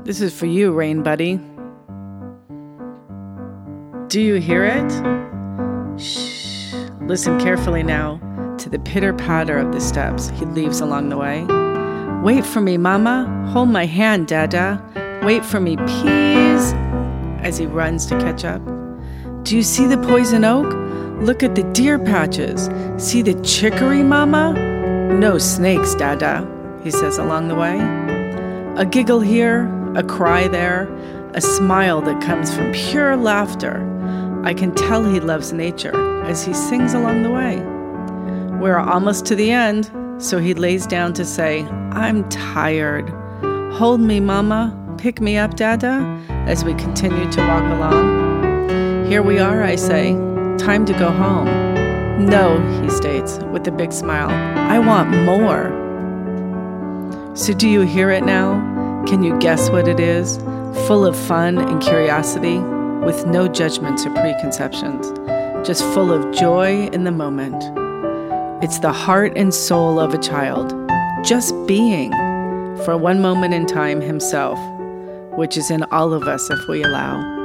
This is for you, Rain Buddy. Do you hear it? Shh. Listen carefully now to the pitter-patter of the steps he leaves along the way. Wait for me, Mama. Hold my hand, Dada. Wait for me, please. As he runs to catch up. Do you see the poison oak? Look at the deer patches. See the chicory, Mama? No snakes, Dada, he says along the way. A giggle here, a cry there, a smile that comes from pure laughter. I can tell he loves nature as he sings along the way. We're almost to the end, so he lays down to say, I'm tired. Hold me, Mama. Pick me up, Dada, as we continue to walk along. Here we are, I say. Time to go home. No, he states with a big smile. I want more. So do you hear it now? Can you guess what it is? Full of fun and curiosity, with no judgments or preconceptions, just full of joy in the moment. It's the heart and soul of a child, just being, for one moment in time himself, which is in all of us if we allow.